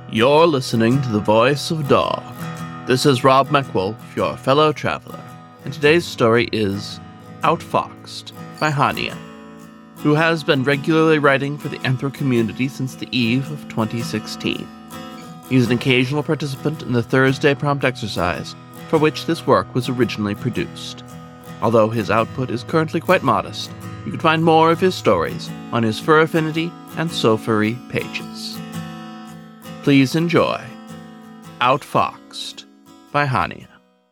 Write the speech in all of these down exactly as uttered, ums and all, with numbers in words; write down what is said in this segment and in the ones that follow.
You're listening to The Voice of Dog. This is Rob McWolf, your fellow traveler, and today's story is Outfoxed by Hania, who has been regularly writing for the Anthro community since the eve of twenty sixteen. He's an occasional participant in the Thursday prompt exercise, for which this work was originally produced. Although his output is currently quite modest, you can find more of his stories on his Fur Affinity and Sofurry pages. Please enjoy Outfoxed by Hania.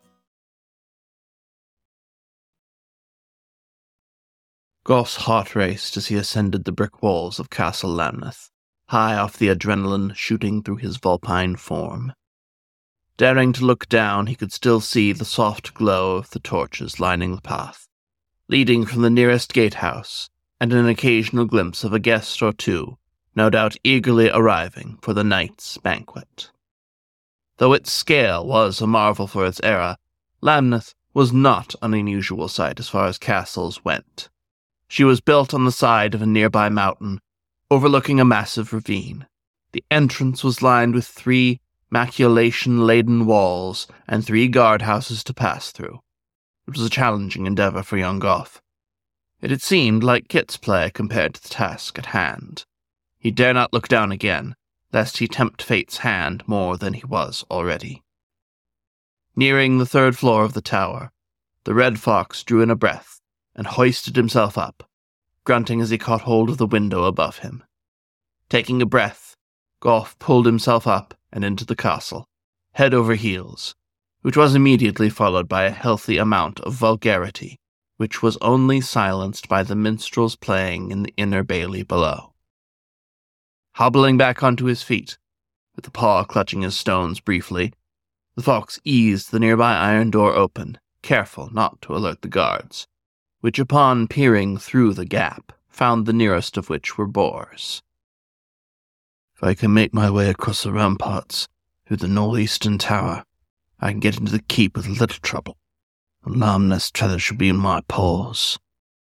Goff's heart raced as he ascended the brick walls of Castle Lamneth, high off the adrenaline shooting through his vulpine form. Daring to look down, he could still see the soft glow of the torches lining the path, leading from the nearest gatehouse, and an occasional glimpse of a guest or two, no doubt eagerly arriving for the night's banquet. Though its scale was a marvel for its era, Lamneth was not an unusual sight as far as castles went. She was built on the side of a nearby mountain, overlooking a massive ravine. The entrance was lined with three maculation-laden walls and three guardhouses to pass through. It was a challenging endeavor for young Goff. It had seemed like Kit's play compared to the task at hand. He dare not look down again, lest he tempt fate's hand more than he was already. Nearing the third floor of the tower, the red fox drew in a breath and hoisted himself up, grunting as he caught hold of the window above him. Taking a breath, Goff pulled himself up and into the castle, head over heels, which was immediately followed by a healthy amount of vulgarity, which was only silenced by the minstrels playing in the inner bailey below. Hobbling back onto his feet, with the paw clutching his stones briefly, the fox eased the nearby iron door open, careful not to alert the guards, which upon peering through the gap, found the nearest of which were boars. If I can make my way across the ramparts through the northeastern tower, I can get into the keep with little trouble. Lamneth's tether should be in my paws.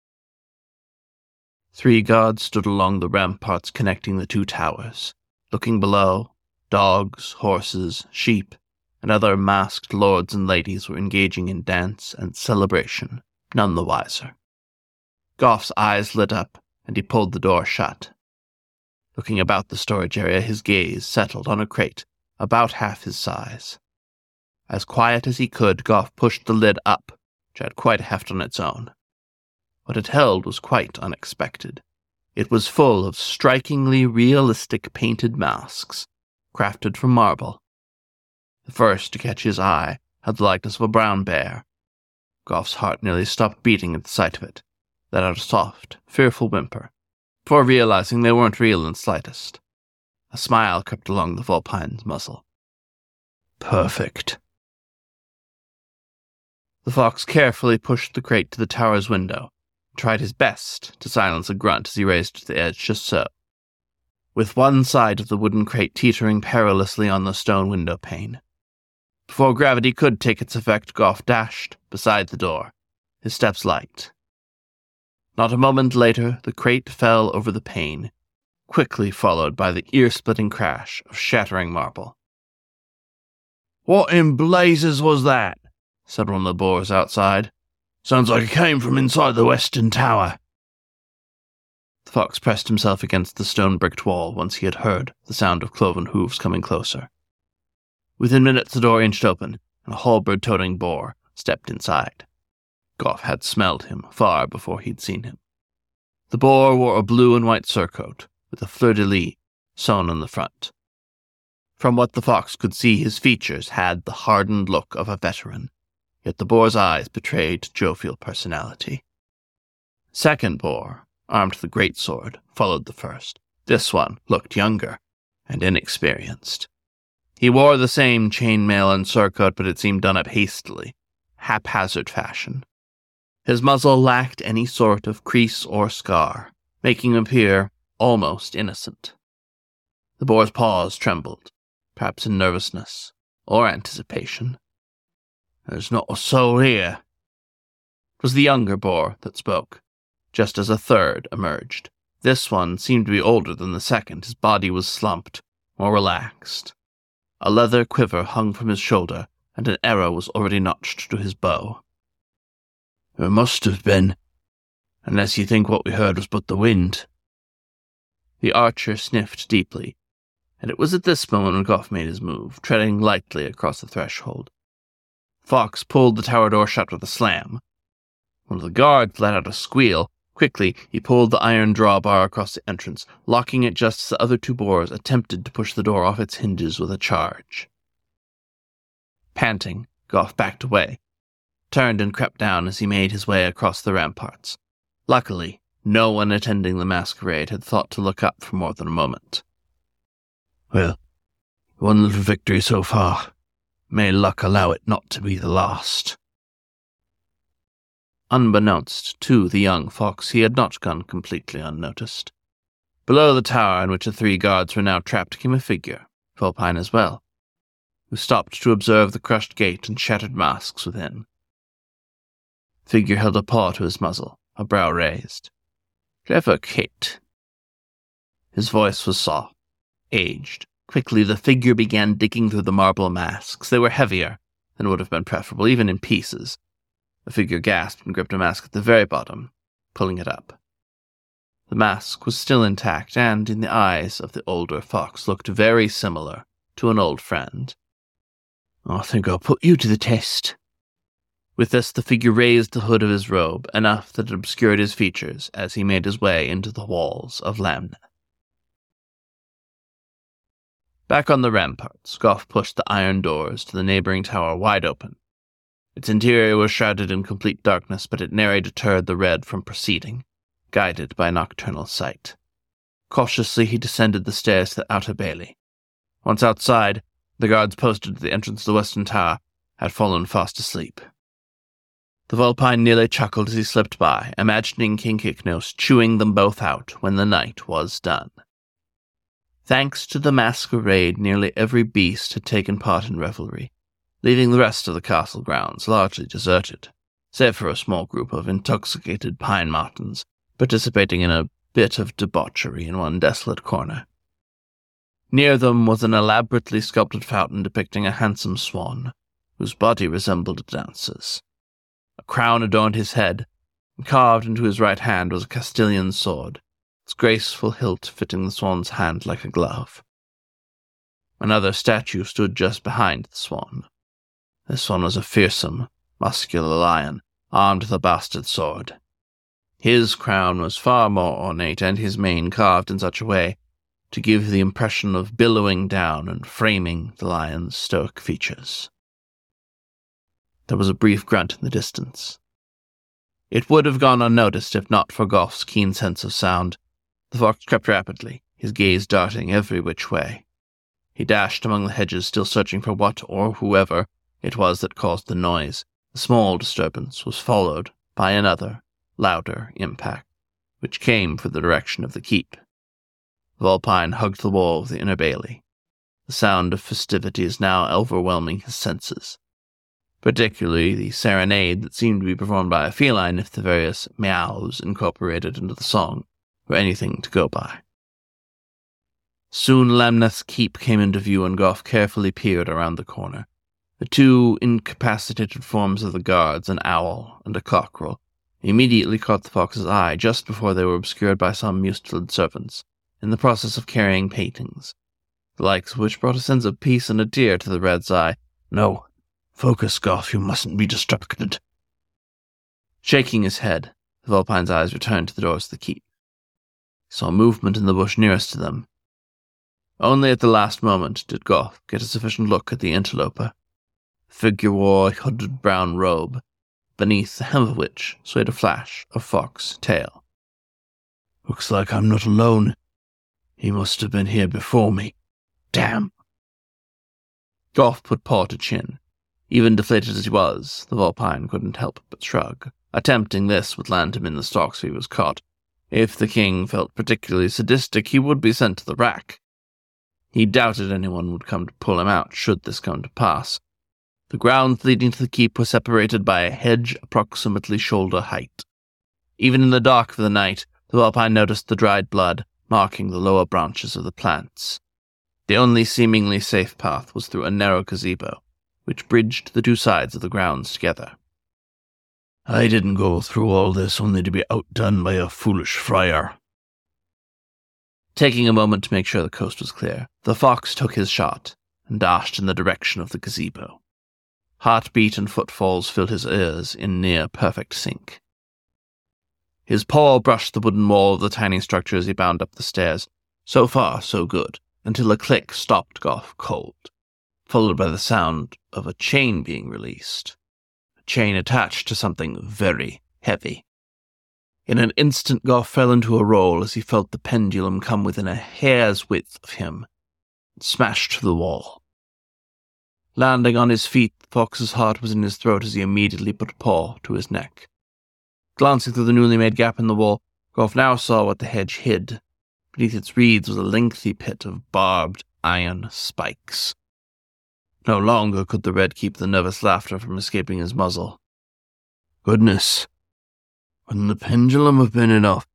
Three guards stood along the ramparts connecting the two towers. Looking below, dogs, horses, sheep, and other masked lords and ladies were engaging in dance and celebration, none the wiser. Goff's eyes lit up, and he pulled the door shut. Looking about the storage area, his gaze settled on a crate about half his size. As quiet as he could, Goff pushed the lid up, which had quite a heft on its own. What it held was quite unexpected. It was full of strikingly realistic painted masks, crafted from marble. The first to catch his eye had the likeness of a brown bear. Goff's heart nearly stopped beating at the sight of it, let out a soft, fearful whimper, before realizing they weren't real in the slightest. A smile crept along the vulpine's muzzle. Perfect. The fox carefully pushed the crate to the tower's window, tried his best to silence a grunt as he raised to the edge just so. With one side of the wooden crate teetering perilously on the stone window pane. Before gravity could take its effect, Goff dashed beside the door, his steps light. Not a moment later, the crate fell over the pane, quickly followed by the ear-splitting crash of shattering marble. "What in blazes was that?" said one of the boars outside. "Sounds like it came from inside the western tower." The fox pressed himself against the stone-bricked wall once he had heard the sound of cloven hooves coming closer. Within minutes the door inched open, and a halberd-toting boar stepped inside. Goff had smelled him far before he'd seen him. The boar wore a blue and white surcoat, with a fleur-de-lis sewn on the front. From what the fox could see, his features had the hardened look of a veteran, yet the boar's eyes betrayed jovial personality. Second boar, armed with a greatsword, followed the first. This one looked younger and inexperienced. He wore the same chainmail and surcoat, but it seemed done up hastily, haphazard fashion. His muzzle lacked any sort of crease or scar, making him appear almost innocent. The boar's paws trembled, perhaps in nervousness or anticipation. "There's not a soul here." It was the younger boar that spoke, just as a third emerged. This one seemed to be older than the second. His body was slumped, more relaxed, A leather quiver hung from his shoulder, and an arrow was already notched to his bow. "There must have been, unless you think what we heard was but the wind." The archer sniffed deeply, and it was at this moment when Goff made his move, treading lightly across the threshold. Fox pulled the tower door shut with a slam. One of the guards let out a squeal. Quickly, he pulled the iron drawbar across the entrance, locking it just as the other two boars attempted to push the door off its hinges with a charge. Panting, Goff backed away, turned and crept down as he made his way across the ramparts. Luckily, no one attending the masquerade had thought to look up for more than a moment. "Well, one little victory so far. May luck allow it not to be the last." Unbeknownst to the young fox, he had not gone completely unnoticed. Below the tower in which the three guards were now trapped came a figure, Vulpine as well, who stopped to observe the crushed gate and shattered masks within. The figure held a paw to his muzzle, a brow raised. "Clever Kit." His voice was soft, aged. Quickly the figure began digging through the marble masks. They were heavier than would have been preferable, even in pieces. The figure gasped and gripped a mask at the very bottom, pulling it up. The mask was still intact, and, in the eyes of the older fox, looked very similar to an old friend. "I think I'll put you to the test." With this, the figure raised the hood of his robe, enough that it obscured his features as he made his way into the walls of Lamneth. Back on the ramparts, Goff pushed the iron doors to the neighboring tower wide open. Its interior was shrouded in complete darkness, but it nary deterred the red from proceeding, guided by nocturnal sight. Cautiously he descended the stairs to the outer bailey. Once outside, the guards posted at the entrance to the western tower had fallen fast asleep. The Vulpine nearly chuckled as he slipped by, imagining King Kyknos chewing them both out when the night was done. Thanks to the masquerade, nearly every beast had taken part in revelry, leaving the rest of the castle grounds largely deserted, save for a small group of intoxicated pine martens participating in a bit of debauchery in one desolate corner. Near them was an elaborately sculpted fountain depicting a handsome swan, whose body resembled a dancer's. A crown adorned his head, and carved into his right hand was a Castilian sword, its graceful hilt fitting the swan's hand like a glove. Another statue stood just behind the swan. This one was a fearsome, muscular lion, armed with a bastard sword. His crown was far more ornate, and his mane carved in such a way to give the impression of billowing down and framing the lion's stoic features. There was a brief grunt in the distance. It would have gone unnoticed if not for Goff's keen sense of sound. The fox crept rapidly, his gaze darting every which way. He dashed among the hedges, still searching for what or whoever it was that caused the noise. The small disturbance was followed by another, louder impact, which came from the direction of the keep. Vulpine hugged the wall of the inner bailey, the sound of festivities now overwhelming his senses, particularly the serenade that seemed to be performed by a feline if the various meows incorporated into the song were anything to go by. Soon Lamneth's keep came into view, and Goff carefully peered around the corner. The two incapacitated forms of the guards, an owl and a cockerel, immediately caught the fox's eye just before they were obscured by some mutiled servants, in the process of carrying paintings, the likes of which brought a sense of peace and a tear to the red's eye. "No, focus, Goff, you mustn't be distracted." Shaking his head, the Vulpine's eyes returned to the doors of the keep. He saw movement in the bush nearest to them. Only at the last moment did Goff get a sufficient look at the interloper. The figure wore a hooded brown robe, beneath the hem of which swayed a flash of fox tail. "Looks like I'm not alone. He must have been here before me. Damn!" Goff put paw to chin. Even deflated as he was, the Vulpine couldn't help but shrug. Attempting this would land him in the stocks if he was caught. If the king felt particularly sadistic, he would be sent to the rack. He doubted anyone would come to pull him out should this come to pass. The grounds leading to the keep were separated by a hedge approximately shoulder height. Even in the dark of the night, the Vulpine noticed the dried blood marking the lower branches of the plants. The only seemingly safe path was through a narrow gazebo, which bridged the two sides of the grounds together. I didn't go through all this only to be outdone by a foolish friar. Taking a moment to make sure the coast was clear, the fox took his shot and dashed in the direction of the gazebo. Heartbeat and footfalls filled his ears in near-perfect sync. His paw brushed the wooden wall of the tiny structure as he bounded up the stairs. So far, so good, until a click stopped Goff cold, followed by the sound of a chain being released. A chain attached to something very heavy. In an instant, Goff fell into a roll as he felt the pendulum come within a hair's width of him and smashed to the wall. Landing on his feet, the fox's heart was in his throat as he immediately put a paw to his neck. Glancing through the newly made gap in the wall, Goff now saw what the hedge hid. Beneath its reeds was a lengthy pit of barbed iron spikes. No longer could the red keep the nervous laughter from escaping his muzzle. Goodness, wouldn't the pendulum have been enough?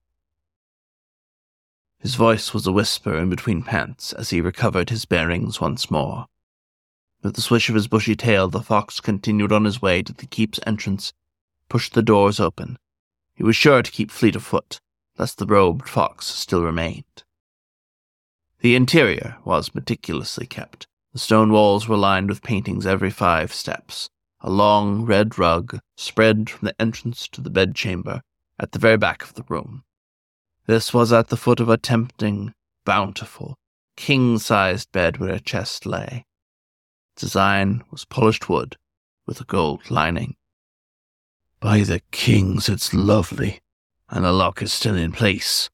His voice was a whisper in between pants as he recovered his bearings once more. With the swish of his bushy tail, the fox continued on his way to the keep's entrance, pushed the doors open. He was sure to keep fleet of foot, lest the robed fox still remained. The interior was meticulously kept. The stone walls were lined with paintings every five steps. A long red rug spread from the entrance to the bedchamber at the very back of the room. This was at the foot of a tempting, bountiful, king-sized bed where a chest lay. Its design was polished wood with a gold lining. By the kings, it's lovely, and the lock is still in place.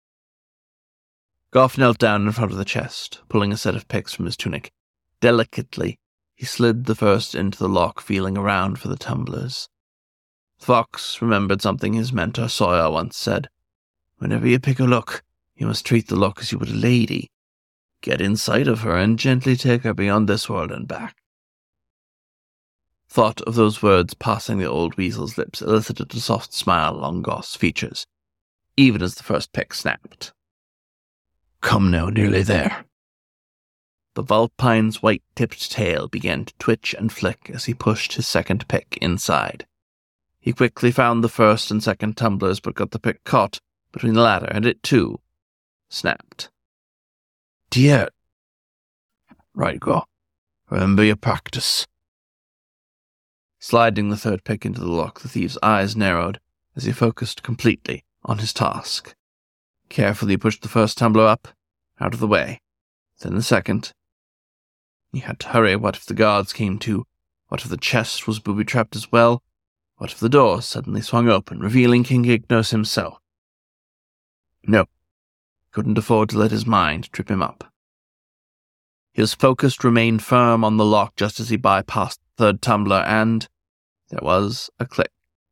Goff knelt down in front of the chest, pulling a set of picks from his tunic. Delicately, he slid the first into the lock, feeling around for the tumblers. The fox remembered something his mentor Sawyer once said. Whenever you pick a lock, you must treat the lock as you would a lady. Get inside of her and gently take her beyond this world and back. Thought of those words passing the old weasel's lips elicited a soft smile along Goff's features, even as the first pick snapped. Come now, nearly there. The vulpine's white-tipped tail began to twitch and flick as he pushed his second pick inside. He quickly found the first and second tumblers, but got the pick caught between the latter, and it, too, snapped. Dear. Right, go. Remember your practice. Sliding the third pick into the lock, the thief's eyes narrowed as he focused completely on his task. Carefully he pushed the first tumbler up, out of the way, then the second. He had to hurry. What if the guards came too? What if the chest was booby-trapped as well? What if the door suddenly swung open, revealing King Ignos himself? No, couldn't afford to let his mind trip him up. His focus remained firm on the lock just as he bypassed the third tumbler, and there was a click.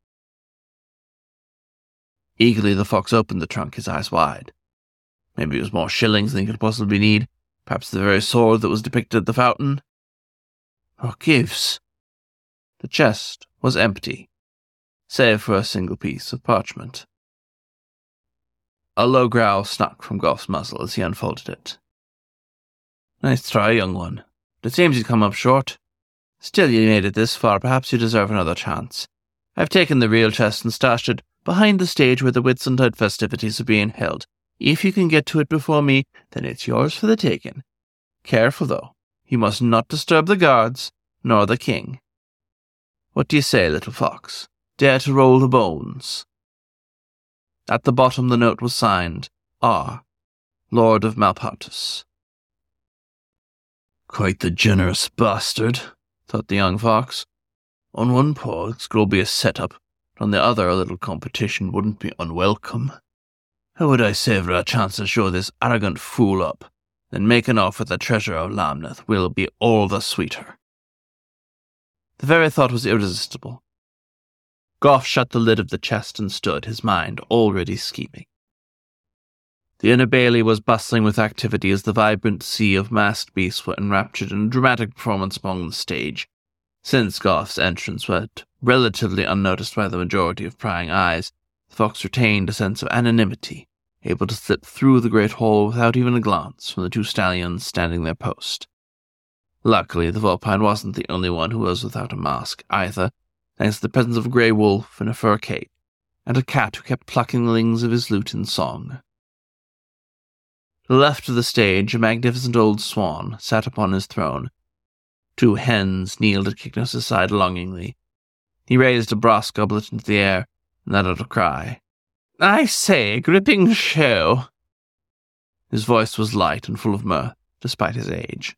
Eagerly the fox opened the trunk, his eyes wide. Maybe it was more shillings than he could possibly need, perhaps the very sword that was depicted at the fountain. What gives? The chest was empty, save for a single piece of parchment. A low growl snuck from Goff's muzzle as he unfolded it. Nice try, young one, but it seems you've come up short. Still, you made it this far. Perhaps you deserve another chance. I've taken the real chest and stashed it behind the stage where the Whitsuntide festivities are being held. If you can get to it before me, then it's yours for the taking. Careful, though. You must not disturb the guards, nor the king. What do you say, little fox? Dare to roll the bones? At the bottom the note was signed, R, Lord of Malpartus. Quite the generous bastard, thought the young fox. On one paw, it's going to be a set-up, but on the other, a little competition wouldn't be unwelcome. How would I savour a chance to show this arrogant fool up? Then making off with the treasure of Lamneth will be all the sweeter. The very thought was irresistible. Goff shut the lid of the chest and stood, his mind already scheming. The inner bailey was bustling with activity as the vibrant sea of masked beasts were enraptured in a dramatic performance along the stage. Since Goff's entrance went relatively unnoticed by the majority of prying eyes, the fox retained a sense of anonymity able to slip through the great hall without even a glance from the two stallions standing their post. Luckily, the Vulpine wasn't the only one who was without a mask either, thanks to the presence of a grey wolf in a fur cape, and a cat who kept plucking the lings of his lute in song. To the left of the stage, a magnificent old swan sat upon his throne. Two hens kneeled at Kyknos' side longingly. He raised a brass goblet into the air and let out a cry. "I say, gripping show!" His voice was light and full of mirth, despite his age.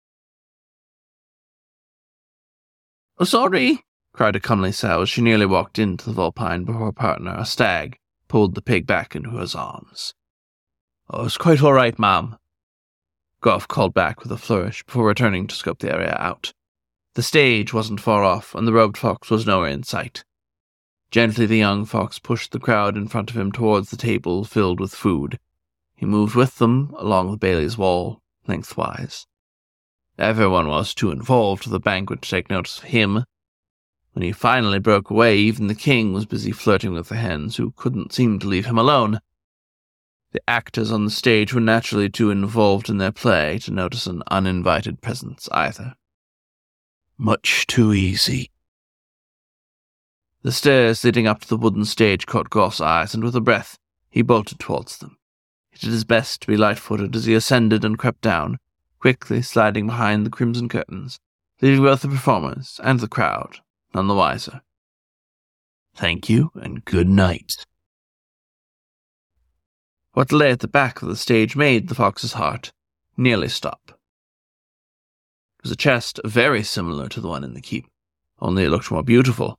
"Oh, sorry!" cried a comely sow as she nearly walked into the Vulpine before her partner, a stag, pulled the pig back into his arms. "Oh, it's quite all right, ma'am," Goff called back with a flourish before returning to scope the area out. The stage wasn't far off, and the robed fox was nowhere in sight. Gently the young fox pushed the crowd in front of him towards the table filled with food. He moved with them along the Bailey's wall, lengthwise. Everyone was too involved with the banquet to take notice of him. When he finally broke away, even the king was busy flirting with the hens, who couldn't seem to leave him alone. The actors on the stage were naturally too involved in their play to notice an uninvited presence either. Much too easy. The stairs leading up to the wooden stage caught Goff's eyes, and with a breath he bolted towards them. He did his best to be light-footed as he ascended and crept down, quickly sliding behind the crimson curtains, leaving both the performers and the crowd none the wiser. Thank you, and good night. What lay at the back of the stage made the fox's heart nearly stop. It was a chest very similar to the one in the keep, only it looked more beautiful.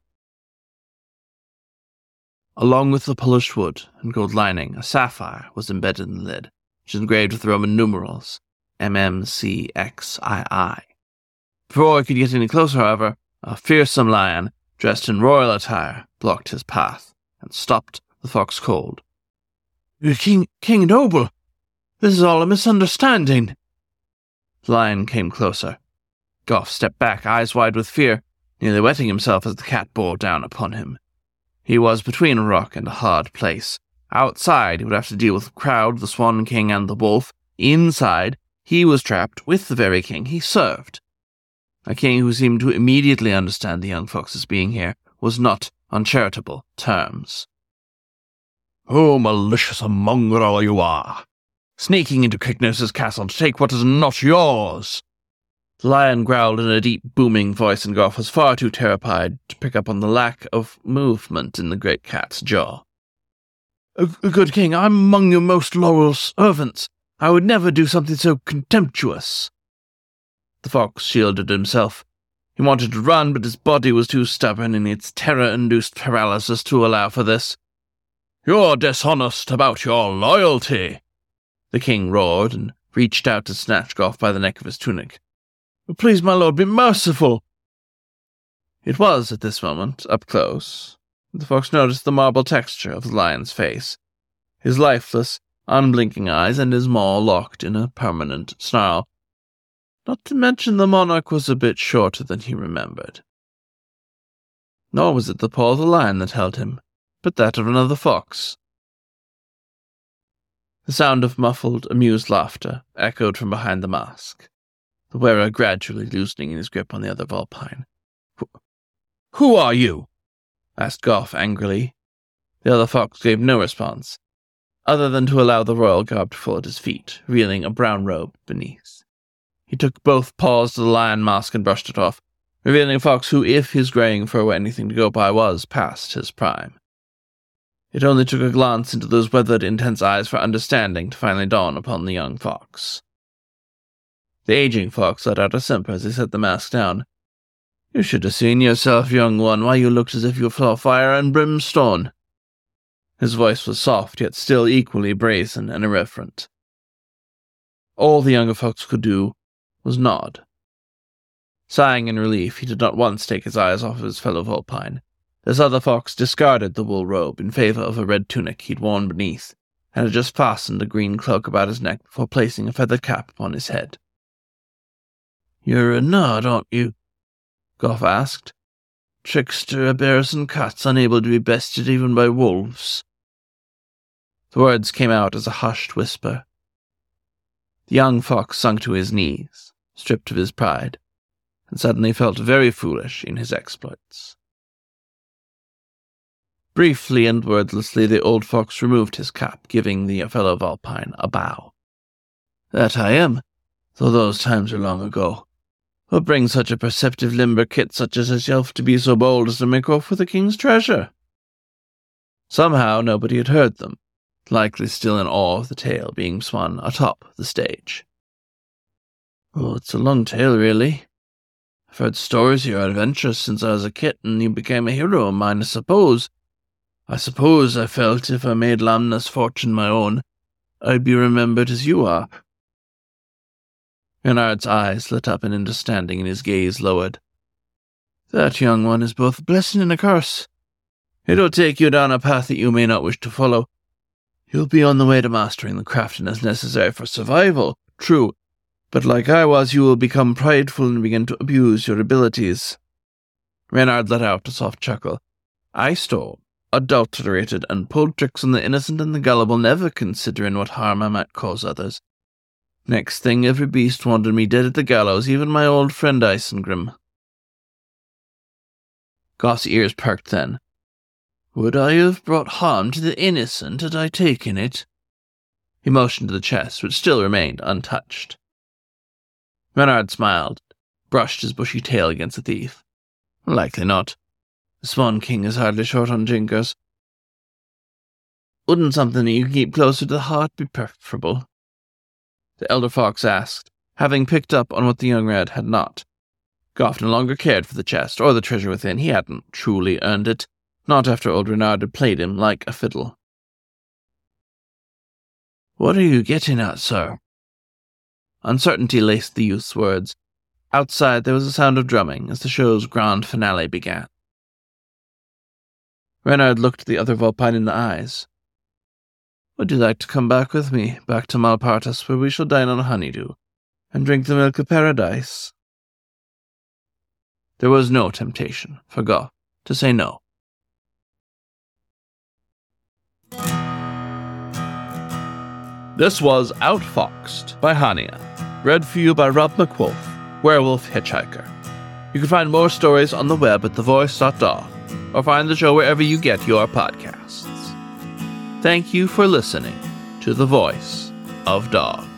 Along with the polished wood and gold lining, a sapphire was embedded in the lid, which is engraved with the Roman numerals, M M C X I I. Before he could get any closer, however, a fearsome lion, dressed in royal attire, blocked his path and stopped the fox cold. King, King Noble, this is all a misunderstanding. The lion came closer. Goff stepped back, eyes wide with fear, nearly wetting himself as the cat bore down upon him. He was between a rock and a hard place. Outside, he would have to deal with the crowd, the Swan King, and the wolf. Inside, he was trapped with the very king he served. A king who seemed to immediately understand the young fox's being here was not on charitable terms. "Oh, malicious mongrel you are, sneaking into Kyknos' castle to take what is not yours!" The lion growled in a deep, booming voice, and Goff was far too terrified to pick up on the lack of movement in the great cat's jaw. "Good king, I'm among your most loyal servants. I would never do something so contemptuous." The fox shielded himself. He wanted to run, but his body was too stubborn in its terror-induced paralysis to allow for this. "You're dishonest about your loyalty!" the king roared, and reached out to snatch Goff by the neck of his tunic. "Please, my lord, be merciful!" It was, at this moment, up close, that the fox noticed the marble texture of the lion's face, his lifeless, unblinking eyes, and his maw locked in a permanent snarl. Not to mention the monarch was a bit shorter than he remembered. Nor was it the paw of the lion that held him, but that of another fox. The sound of muffled, amused laughter echoed from behind the mask, the wearer gradually loosening his grip on the other Vulpine. "Who are you?" asked Goff angrily. The other fox gave no response, other than to allow the royal garb to fall at his feet, revealing a brown robe beneath. He took both paws to the lion mask and brushed it off, revealing a fox who, if his greying fur were anything to go by, was past his prime. It only took a glance into those weathered, intense eyes for understanding to finally dawn upon the young fox. The aging fox let out a simper as he set the mask down. "You should have seen yourself, young one, why you looked as if you saw fire and brimstone." His voice was soft, yet still equally brazen and irreverent. All the younger fox could do was nod. Sighing in relief, he did not once take his eyes off of his fellow Vulpine. This other fox discarded the wool robe in favor of a red tunic he'd worn beneath, and had just fastened a green cloak about his neck before placing a feathered cap upon his head. "You're a nod, aren't you?" Goff asked. "Trickster, bears and cats unable to be bested even by wolves." The words came out as a hushed whisper. The young fox sunk to his knees, stripped of his pride, and suddenly felt very foolish in his exploits. Briefly and wordlessly the old fox removed his cap, giving the fellow Vulpine a bow. "That I am, though those times are long ago. What brings such a perceptive limber kit such as yourself to be so bold as to make off with the king's treasure?" Somehow nobody had heard them, likely still in awe of the tale being spun atop the stage. "Oh, it's a long tale, really. I've heard stories of your adventures since I was a kid, and you became a hero of mine, I suppose. I suppose I felt if I made Lamna's fortune my own, I'd be remembered as you are." Renard's eyes lit up in understanding and his gaze lowered. "That young one is both a blessing and a curse. It'll take you down a path that you may not wish to follow. You'll be on the way to mastering the craftiness necessary for survival, true, but like I was, you will become prideful and begin to abuse your abilities." Renard let out a soft chuckle. "I stole, adulterated, and pulled tricks on the innocent and the gullible, never considering what harm I might cause others. Next thing, every beast wanted me dead at the gallows, even my old friend Isengrim." Goth's ears perked then. "Would I have brought harm to the innocent had I taken it?" He motioned to the chest, which still remained untouched. Renard smiled, brushed his bushy tail against the thief. "Likely not. The Swan King is hardly short on jinkers. Wouldn't something that you could keep closer to the heart be preferable?" The elder fox asked, having picked up on what the young red had not. Goth no longer cared for the chest or the treasure within. He hadn't truly earned it, not after old Renard had played him like a fiddle. "What are you getting at, sir?" Uncertainty laced the youth's words. Outside there was a sound of drumming as the show's grand finale began. Renard looked the other Vulpine in the eyes. "Would you like to come back with me, back to Malpartus, where we shall dine on honeydew, and drink the milk of paradise?" There was no temptation for Goth to say no. This was Outfoxed by Hania, read for you by Rob McWolf, Werewolf Hitchhiker. You can find more stories on the web at the voice dot dog, or find the show wherever you get your podcasts. Thank you for listening to The Voice of Dog.